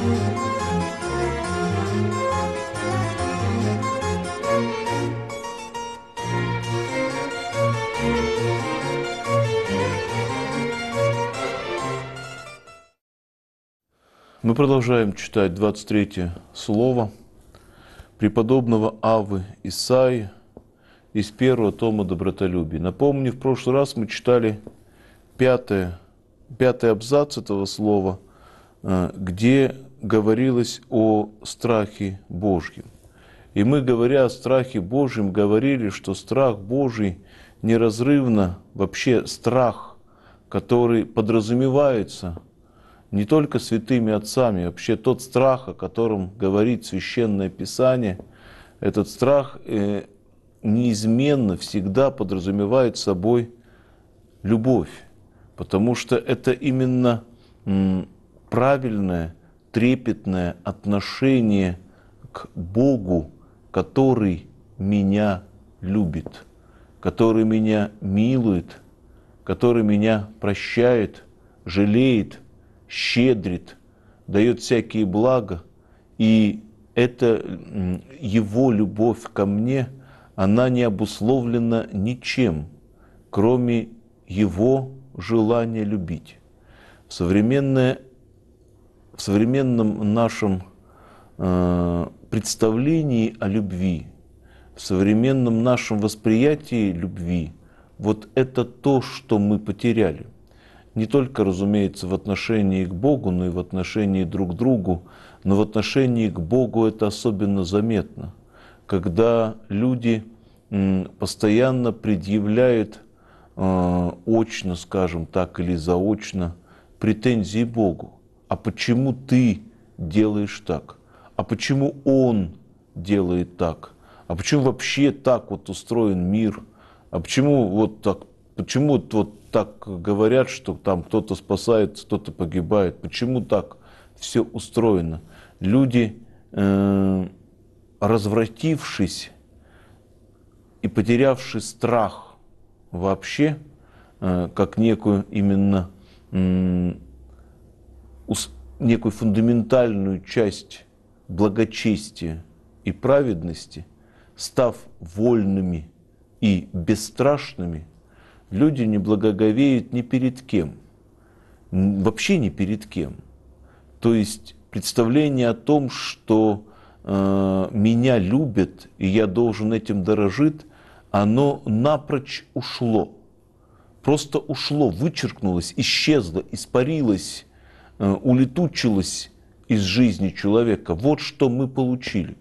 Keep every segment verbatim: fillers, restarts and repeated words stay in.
Мы продолжаем читать двадцать третье слово преподобного Аввы Исаии из первого тома «Добротолюбие». Напомню, в прошлый раз мы читали пятое, пятый абзац этого слова, где говорилось о страхе Божьем. И мы, говоря о страхе Божьем, говорили, что страх Божий неразрывно, вообще страх, который подразумевается не только святыми отцами, вообще тот страх, о котором говорит Священное Писание, этот страх э, неизменно всегда подразумевает собой любовь, потому что это именно м, правильное, трепетное отношение к Богу, который меня любит, который меня милует, который меня прощает, жалеет, щедрит, дает всякие блага. И это его любовь ко мне, она не обусловлена ничем, кроме его желания любить. В, современное, в современном нашем э, представлении о любви, в современном нашем восприятии любви, вот это то, что мы потеряли. Не только, разумеется, в отношении к Богу, но и в отношении друг к другу. Но в отношении к Богу это особенно заметно, когда люди постоянно предъявляют очно, скажем так, или заочно претензии Богу. А почему ты делаешь так? А почему Он делает так? А почему вообще так вот устроен мир? А почему вот так? Почему вот так говорят, что там кто-то спасается, кто-то погибает? Почему так все устроено? Люди, э, развратившись и потерявший страх вообще, э, как некую именно э, ус, некую фундаментальную часть благочестия и праведности, став вольными и бесстрашными, люди не благоговеют ни перед кем, вообще ни перед кем. То есть представление о том, что э, меня любят и я должен этим дорожить, оно напрочь ушло. Просто ушло, вычеркнулось, исчезло, испарилось, э, улетучилось из жизни человека. Вот что мы получили.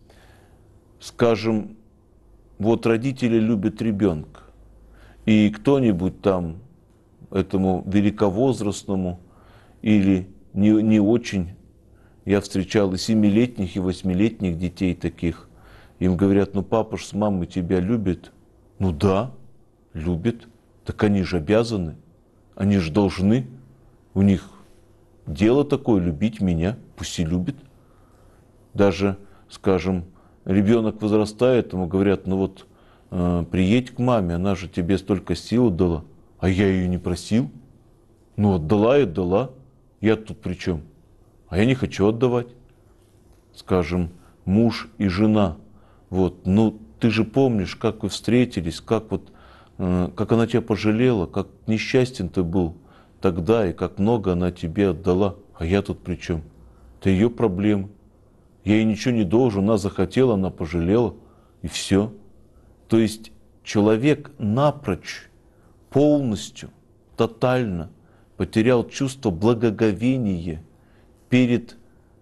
Скажем, вот родители любят ребенка. И кто-нибудь там этому великовозрастному или не, не очень, я встречал и семилетних, и восьмилетних детей таких, им говорят: ну папа ж с мамой тебя любит. Ну да, любит, так они же обязаны, они же должны, у них дело такое любить меня, пусть и любит. Даже, скажем, ребенок возрастает, ему говорят: ну вот, приедь к маме, она же тебе столько сил дала, а я ее не просил. Ну, отдала и отдала. Я тут при чем? А я не хочу отдавать. Скажем, муж и жена. Вот, ну, ты же помнишь, как вы встретились, как вот, как она тебя пожалела, как несчастен ты был тогда, и как много она тебе отдала. А я тут при чем? Это ее проблемы. Я ей ничего не должен, она захотела, она пожалела, и все. То есть человек напрочь, полностью, тотально потерял чувство благоговения перед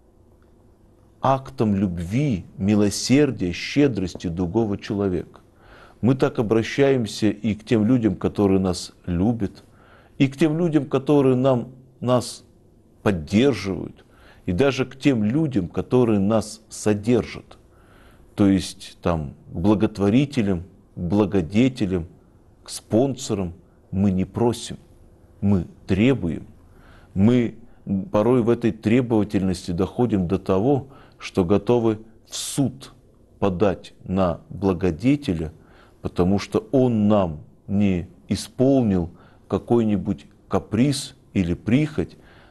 актом любви, милосердия, щедрости другого человека. Мы так обращаемся и к тем людям, которые нас любят, и к тем людям, которые нам, нас поддерживают, и даже к тем людям, которые нас содержат. То есть там, к благотворителям, к благодетелям, к спонсорам мы не просим, мы требуем. Мы порой в этой требовательности доходим до того, что готовы в суд подать на благодетеля, потому что он нам не исполнил какой-нибудь каприз или прихоть,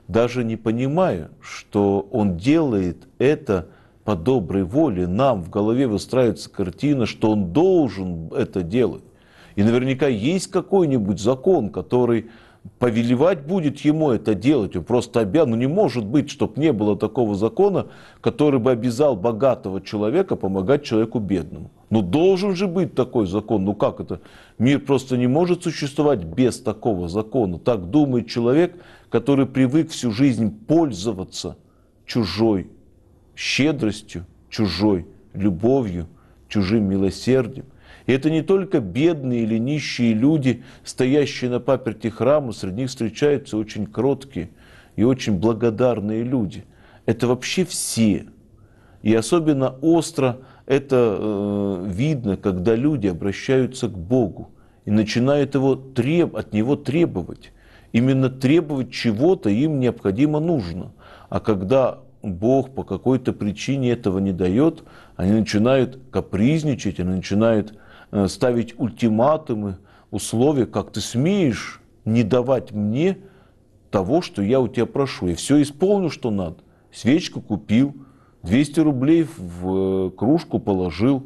даже не понимая, что он делает это по доброй воле. Нам в голове выстраивается картина, что он должен это делать. И наверняка есть какой-нибудь закон, который повелевать будет ему это делать. Он просто обязан. Ну не может быть, чтобы не было такого закона, который бы обязал богатого человека помогать человеку бедному. Ну должен же быть такой закон. Ну как это? Мир просто не может существовать без такого закона. Так думает человек, который привык всю жизнь пользоваться чужой щедростью, чужой любовью, чужим милосердием. И это не только бедные или нищие люди, стоящие на паперти храма, среди них встречаются очень кроткие и очень благодарные люди. Это вообще все. И особенно остро это э, видно, когда люди обращаются к Богу и начинают его треб, от Него требовать. Именно требовать чего-то им необходимо нужно. А когда Бог по какой-то причине этого не дает, они начинают капризничать, они начинают ставить ультиматумы, условия, как ты смеешь не давать мне того, что я у тебя прошу. Я все исполню, что надо. Свечку купил, двести рублей в кружку положил,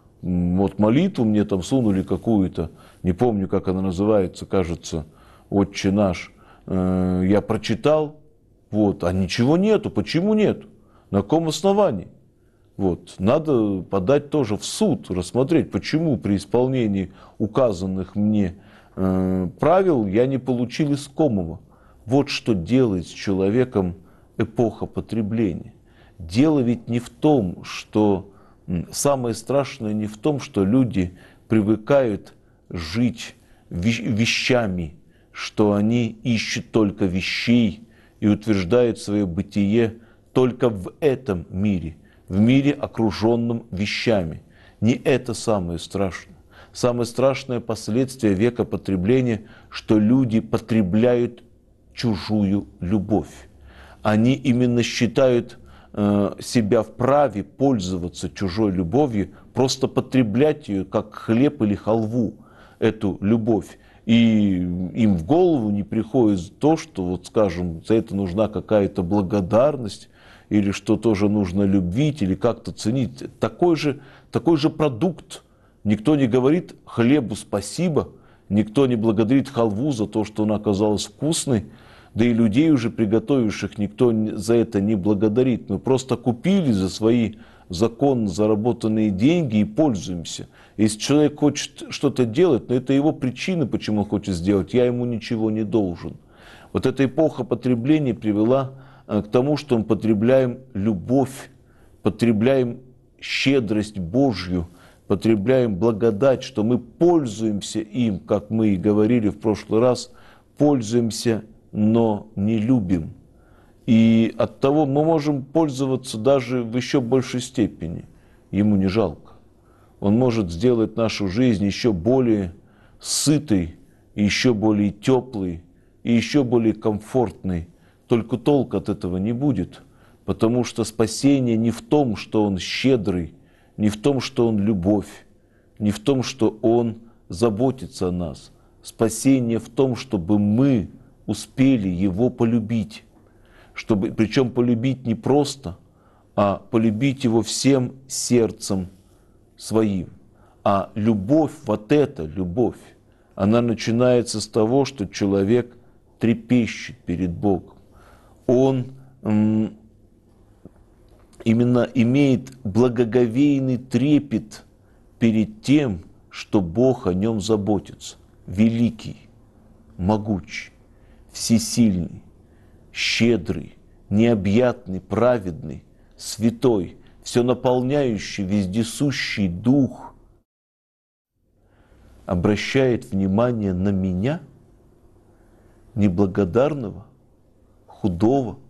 вот молитву мне там сунули какую-то, не помню, как она называется, кажется, «Отче наш», я прочитал, вот, а ничего нету. Почему нету? На каком основании? Вот. Надо подать тоже в суд, рассмотреть, почему при исполнении указанных мне э, правил я не получил искомого. Вот что делает с человеком эпоха потребления. Дело ведь не в том, что... Самое страшное не в том, что люди привыкают жить вещами, что они ищут только вещей и утверждают свое бытие только в этом мире. В мире, окруженном вещами. Не это самое страшное. Самое страшное последствие века потребления, что люди потребляют чужую любовь. Они именно считают э, себя вправе пользоваться чужой любовью, просто потреблять ее как хлеб или халву, эту любовь. И им в голову не приходит то, что, вот, скажем, за это нужна какая-то благодарность, или что тоже нужно любить, или как-то ценить. Такой же, такой же продукт. Никто не говорит хлебу спасибо, никто не благодарит халву за то, что она оказалась вкусной, да и людей уже приготовивших никто за это не благодарит. Мы просто купили за свои законно заработанные деньги и пользуемся. Если человек хочет что-то делать, но это его причина, почему он хочет сделать, я ему ничего не должен. Вот эта эпоха потребления привела к тому, что мы потребляем любовь, потребляем щедрость Божью, потребляем благодать, что мы пользуемся им, как мы и говорили в прошлый раз, пользуемся, но не любим. И от того мы можем пользоваться даже в еще большей степени. Ему не жалко. Он может сделать нашу жизнь еще более сытой, еще более теплой и еще более комфортной. Только толк от этого не будет, потому что спасение не в том, что Он щедрый, не в том, что Он любовь, не в том, что Он заботится о нас. Спасение в том, чтобы мы успели Его полюбить. Чтобы, причем полюбить не просто, а полюбить Его всем сердцем своим. А любовь, вот эта любовь, она начинается с того, что человек трепещет перед Богом. Он м, именно имеет благоговейный трепет перед тем, что Бог о нем заботится. Великий, могучий, всесильный, щедрый, необъятный, праведный, святой, все наполняющий, вездесущий Дух обращает внимание на меня, неблагодарного, худого,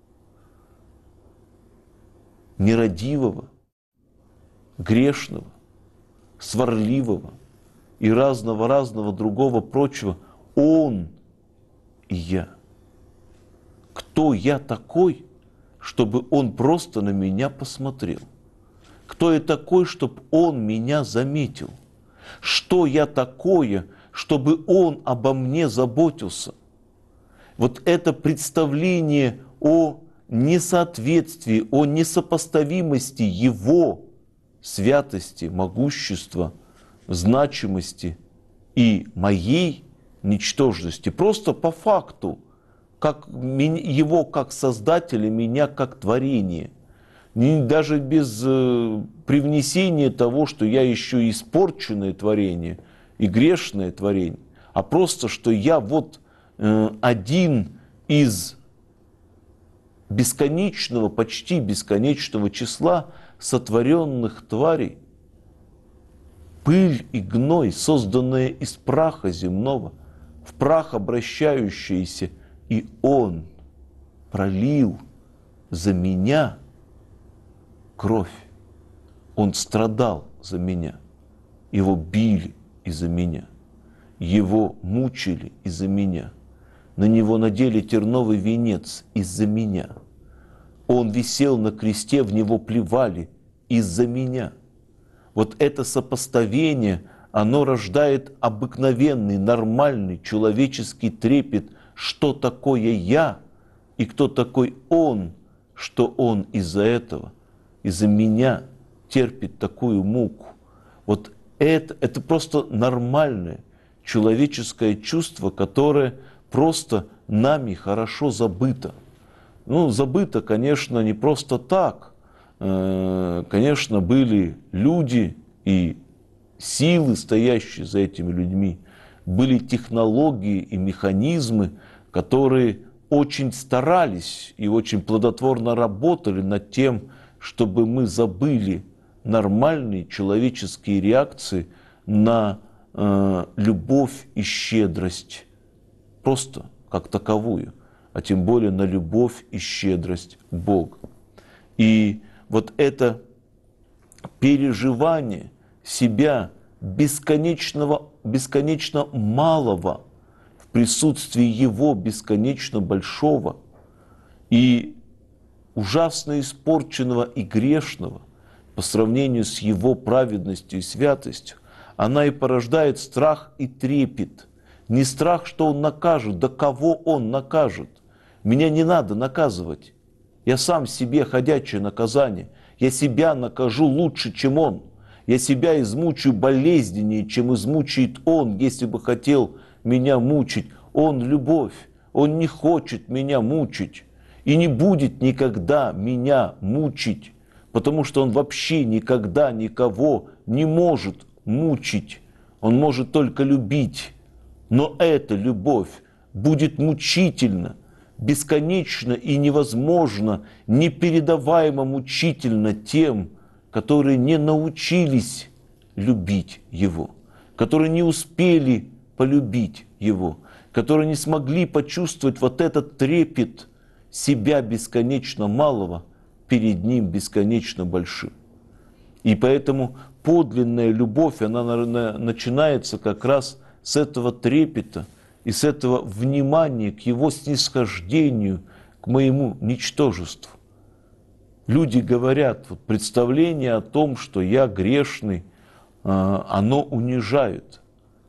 нерадивого, грешного, сварливого и разного-разного другого прочего. Он и я. Кто я такой, чтобы Он просто на меня посмотрел? Кто я такой, чтобы Он меня заметил? Что я такое, чтобы Он обо мне заботился? Вот это представление о несоответствии, о несопоставимости Его святости, могущества, значимости и моей ничтожности, просто по факту, как Его как Создателя, меня как творение. Даже без э, привнесения того, что я еще испорченное творение и грешное творение, а просто, что я вот э, один из бесконечного, почти бесконечного числа сотворенных тварей, пыль и гной, созданные из праха земного, в прах обращающиеся, и Он пролил за меня кровь. Он страдал за меня. Его били из-за меня. Его мучили из-за меня. На него надели терновый венец из-за меня. Он висел на кресте, в него плевали из-за меня. Вот это сопоставление, оно рождает обыкновенный, нормальный человеческий трепет, что такое я и кто такой Он, что Он из-за этого, из-за меня терпит такую муку. Вот это, это просто нормальное человеческое чувство, которое просто нами хорошо забыто. Ну, забыто, конечно, не просто так. Конечно, были люди и силы, стоящие за этими людьми. Были технологии и механизмы, которые очень старались и очень плодотворно работали над тем, чтобы мы забыли нормальные человеческие реакции на э, любовь и щедрость, просто как таковую, а тем более на любовь и щедрость Бога. И вот это переживание себя бесконечного, бесконечно малого в присутствии Его бесконечно большого и ужасно испорченного и грешного по сравнению с Его праведностью и святостью, она и порождает страх и трепет. Не страх, что Он накажет, да кого Он накажет. Меня не надо наказывать. Я сам себе ходячее наказание. Я себя накажу лучше, чем Он. Я себя измучаю болезненнее, чем измучает Он, если бы хотел меня мучить. Он любовь. Он не хочет меня мучить. И не будет никогда меня мучить, потому что Он вообще никогда никого не может мучить. Он может только любить. Но эта любовь будет мучительна, бесконечно и невозможно, непередаваемо мучительно тем, которые не научились любить Его, которые не успели полюбить Его, которые не смогли почувствовать вот этот трепет себя бесконечно малого перед Ним бесконечно большим. И поэтому подлинная любовь, она, наверное, начинается как раз с этого трепета и с этого внимания к Его снисхождению, к моему ничтожеству. Люди говорят, вот представление о том, что я грешный, оно унижает.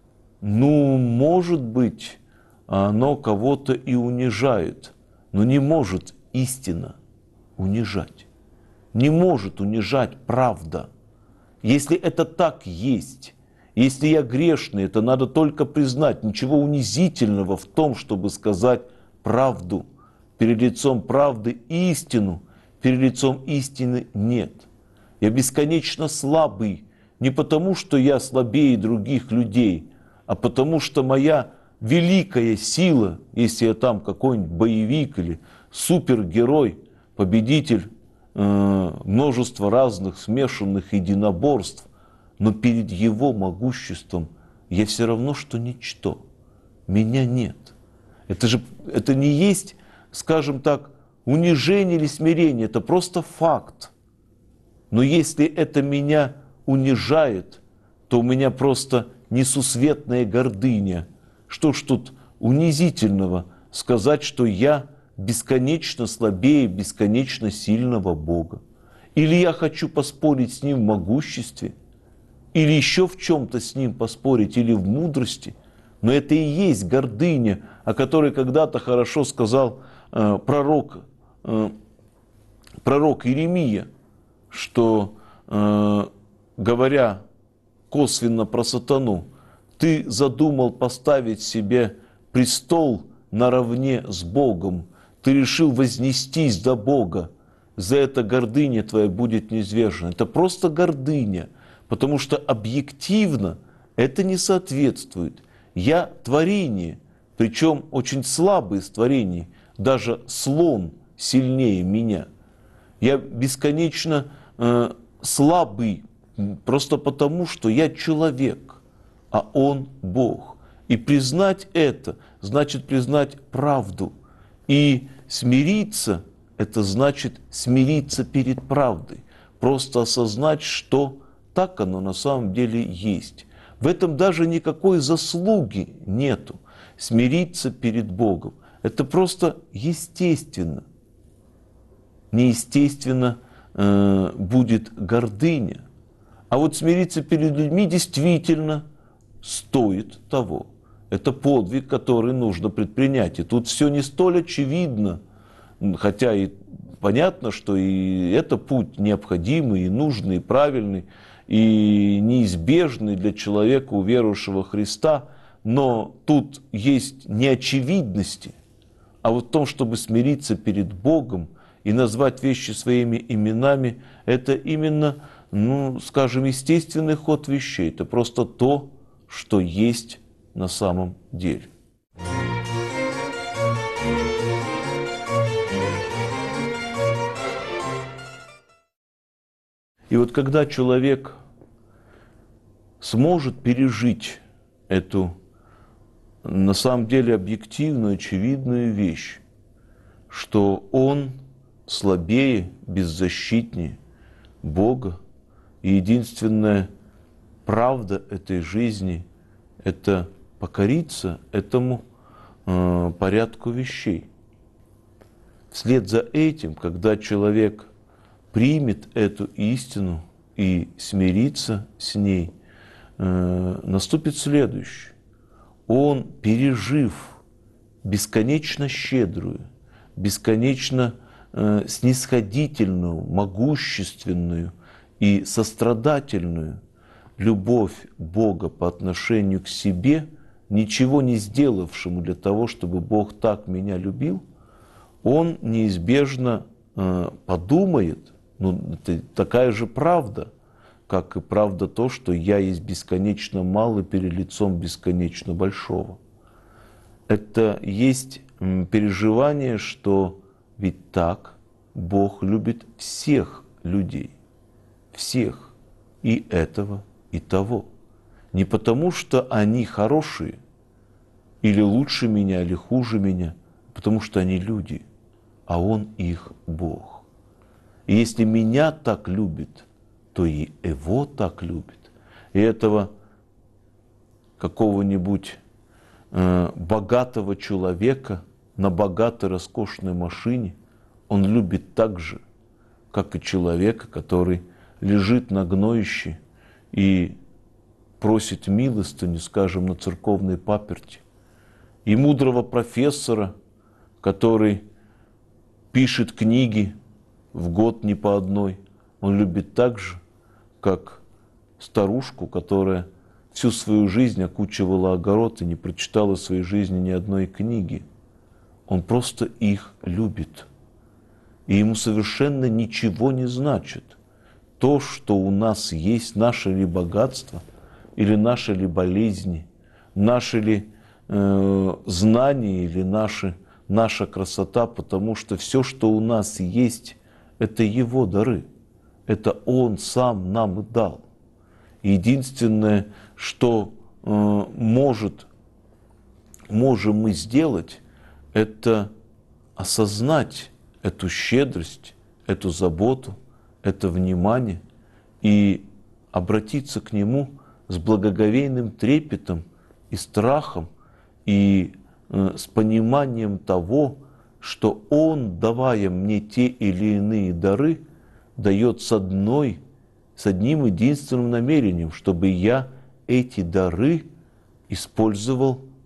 Ну, может быть, оно кого-то и унижает, но не может истина унижать. Не может унижать правда. Если это так есть, если я грешный, это надо только признать. Ничего унизительного в том, чтобы сказать правду. Перед лицом правды истину, перед лицом истины нет. Я бесконечно слабый, не потому, что я слабее других людей, а потому, что моя великая сила, если я там какой-нибудь боевик или супергерой, победитель э, множества разных смешанных единоборств, но перед Его могуществом я все равно, что ничто. Меня нет. Это же это не есть, скажем так, унижение или смирение, это просто факт. Но если это меня унижает, то у меня просто несусветная гордыня. Что ж тут унизительного сказать, что я бесконечно слабее бесконечно сильного Бога? Или я хочу поспорить с Ним в могуществе, или еще в чем-то с Ним поспорить, или в мудрости. Но это и есть гордыня, о которой когда-то хорошо сказал э, пророк, э, пророк Иеремия, что, э, говоря косвенно про сатану, ты задумал поставить себе престол наравне с Богом, ты решил вознестись до Бога, за это гордыня твоя будет низвержена. Это просто гордыня, потому что объективно это не соответствует. Я творение, причем очень слабое из творений, даже слон сильнее меня. Я бесконечно э, слабый, просто потому, что я человек, а он Бог. И признать это, значит признать правду. И смириться, это значит смириться перед правдой. Просто осознать, что так оно на самом деле есть. В этом даже никакой заслуги нету. Смириться перед Богом. Это просто естественно. Неестественно э, будет гордыня. А вот смириться перед людьми действительно стоит того. Это подвиг, который нужно предпринять. И тут все не столь очевидно, хотя и понятно, что и это путь необходимый, и нужный, и правильный, и неизбежный для человека, уверовавшего в Христа. Но тут есть неочевидности. А вот в том, чтобы смириться перед Богом и назвать вещи своими именами, это именно, ну, скажем, естественный ход вещей. Это просто то, что есть на самом деле. И вот когда человек сможет пережить эту, на самом деле, объективную, очевидную вещь, что он слабее, беззащитнее Бога, и единственная правда этой жизни – это покориться этому э, порядку вещей. Вслед за этим, когда человек примет эту истину и смирится с ней, э, наступит следующее. Он, пережив бесконечно щедрую, бесконечно э, снисходительную, могущественную и сострадательную любовь Бога по отношению к себе, ничего не сделавшему для того, чтобы Бог так меня любил, он неизбежно э, подумает, ну, это такая же правда, как и правда то, что я есть бесконечно малый перед лицом бесконечно большого. Это есть переживание, что ведь так Бог любит всех людей, всех, и этого, и того. Не потому, что они хорошие, или лучше меня, или хуже меня, а потому что они люди, а Он их Бог. И если меня так любит, то и Его так любит. И этого какого-нибудь э, богатого человека на богатой, роскошной машине Он любит так же, как и человека, который лежит на гноище и просит милостыню, скажем, на церковной паперти. И мудрого профессора, который пишет книги в год не по одной, он любит так же, как старушку, которая всю свою жизнь окучивала огород и не прочитала в своей жизни ни одной книги. Он просто их любит. И ему совершенно ничего не значит то, что у нас есть, наше ли богатство, или наши ли болезни, наши ли э, знания, или наши, наша красота, потому что все, что у нас есть, это Его дары. Это Он сам нам и дал. И единственное, что э, может, можем мы сделать, это осознать эту щедрость, эту заботу, это внимание и обратиться к Нему с благоговейным трепетом и страхом, и э, с пониманием того, что Он, давая мне те или иные дары, дает с одной, с одним единственным намерением, чтобы я эти дары использовал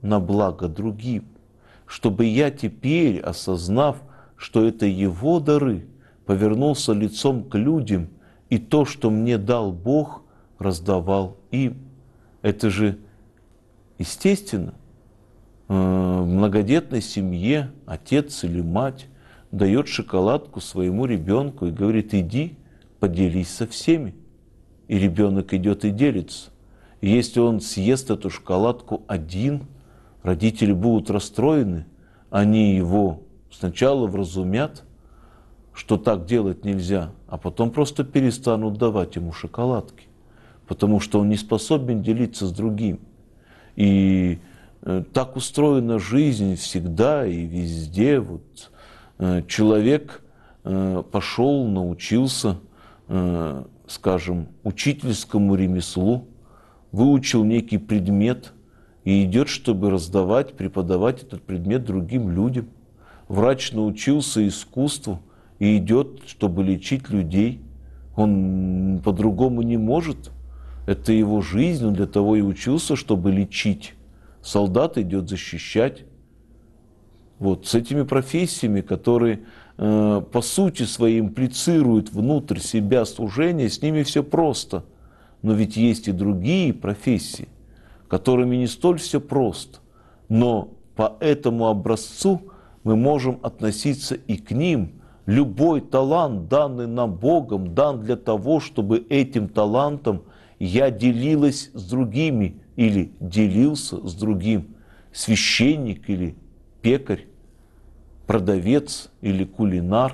на благо другим, чтобы я теперь, осознав, что это Его дары, повернулся лицом к людям, и то, что мне дал Бог, раздавал им. Это же естественно. В многодетной семье отец или мать дает шоколадку своему ребенку и говорит: иди, поделись со всеми. И ребенок идет и делится. И если он съест эту шоколадку один, родители будут расстроены, они его сначала вразумят, что так делать нельзя, а потом просто перестанут давать ему шоколадки, потому что он не способен делиться с другим. И э, так устроена жизнь всегда и везде. Вот, э, человек э, пошел, научился, э, скажем, учительскому ремеслу, выучил некий предмет и идет, чтобы раздавать, преподавать этот предмет другим людям. Врач научился искусству и идет, чтобы лечить людей. Он по-другому не может. Это его жизнь, он для того и учился, чтобы лечить. Солдат идет защищать. Вот с этими профессиями, которые э, по сути своей имплицируют внутрь себя служение, с ними все просто. Но ведь есть и другие профессии, которыми не столь все просто. Но по этому образцу мы можем относиться и к ним. Любой талант, данный нам Богом, дан для того, чтобы этим талантом я делилась с другими или делился с другим. Священник или пекарь, продавец или кулинар,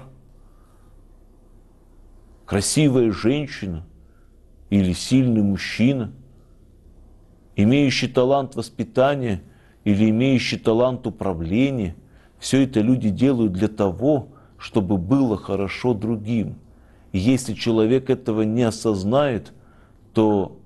красивая женщина или сильный мужчина, имеющий талант воспитания или имеющий талант управления. Все это люди делают для того, чтобы было хорошо другим. И если человек этого не осознает, то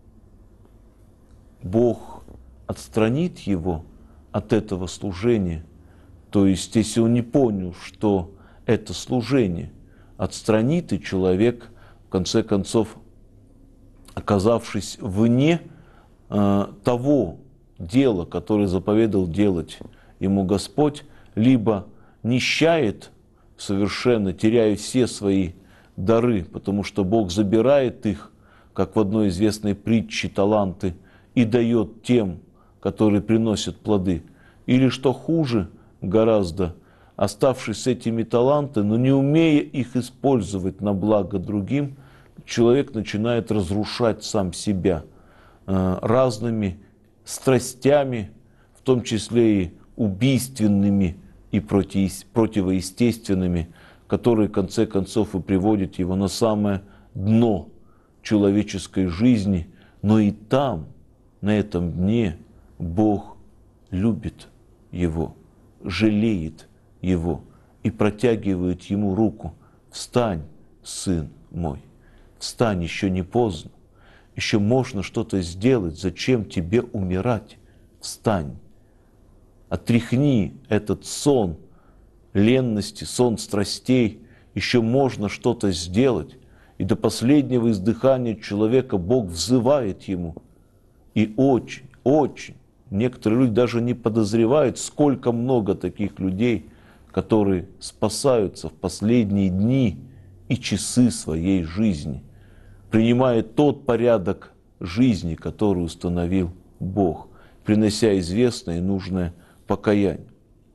Бог отстранит его от этого служения. То есть, если он не понял, что это служение, отстранит, и человек, в конце концов, оказавшись вне э, того дела, которое заповедал делать ему Господь, либо нищает совершенно, теряя все свои дары, потому что Бог забирает их, как в одной известной притче, таланты, и дает тем, которые приносят плоды. Или, что хуже гораздо, оставшись с этими талантами, но не умея их использовать на благо другим, человек начинает разрушать сам себя э, разными страстями, в том числе и убийственными и противоестественными, которые в конце концов и приводят его на самое дно человеческой жизни. Но и там, на этом дне, Бог любит его, жалеет его и протягивает ему руку. Встань, сын мой, встань, еще не поздно, еще можно что-то сделать, зачем тебе умирать? Встань, отряхни этот сон ленности, сон страстей, еще можно что-то сделать. И до последнего издыхания человека Бог взывает ему. И очень, очень, некоторые люди даже не подозревают, сколько много таких людей, которые спасаются в последние дни и часы своей жизни, принимая тот порядок жизни, который установил Бог, принося известное и нужное покаяние.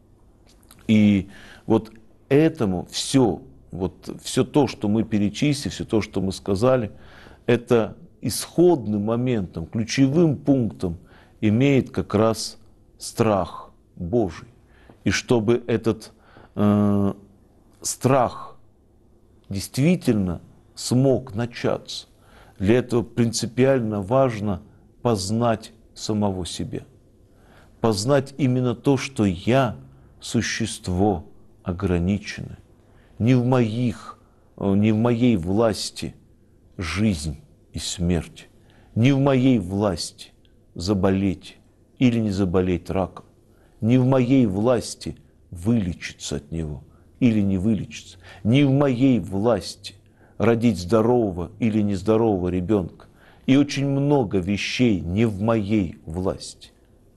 И вот этому все, вот все то, что мы перечислили, все то, что мы сказали, это исходным моментом, ключевым пунктом имеет как раз страх Божий. И чтобы этот э, страх действительно смог начаться, для этого принципиально важно познать самого себя. Познать именно то, что я существо ограниченное. Не в моих, не в моей власти жизнь и смерть. Не в моей власти заболеть или не заболеть раком. Не в моей власти вылечиться от него или не вылечиться. Не в моей власти родить здорового или нездорового ребенка. И очень много вещей не в моей власти.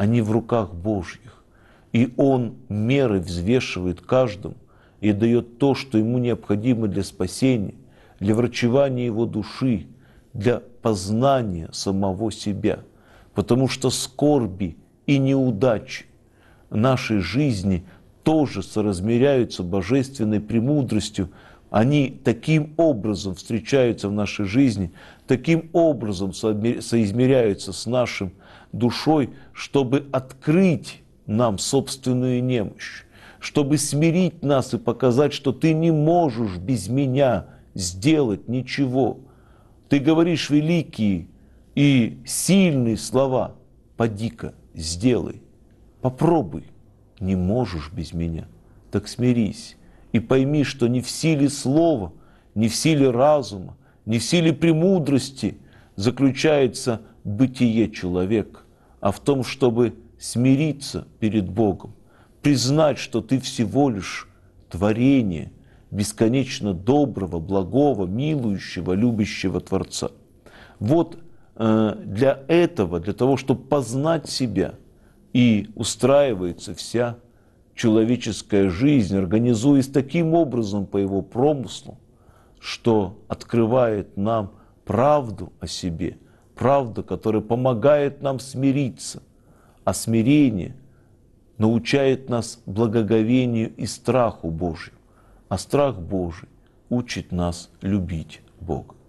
они в руках Божьих. И Он меры взвешивает каждому и дает то, что ему необходимо для спасения, для врачевания его души, для познания самого себя. Потому что скорби и неудачи нашей жизни тоже соразмеряются божественной премудростью. Они таким образом встречаются в нашей жизни, таким образом соизмеряются с нашей душой, чтобы открыть нам собственную немощь, чтобы смирить нас и показать, что ты не можешь без меня сделать ничего. Ты говоришь великие и сильные слова, поди-ка, сделай, попробуй. Не можешь без меня, так смирись и пойми, что не в силе слова, не в силе разума, не в силе премудрости заключается бытие человека, а в том, чтобы смириться перед Богом, признать, что ты всего лишь творение бесконечно доброго, благого, милующего, любящего Творца. Вот э, для этого, для того, чтобы познать себя, и устраивается вся человеческая жизнь, организуясь таким образом по его промыслу, что открывает нам правду о себе, правду, которая помогает нам смириться, а смирение научает нас благоговению и страху Божию, а страх Божий учит нас любить Бога.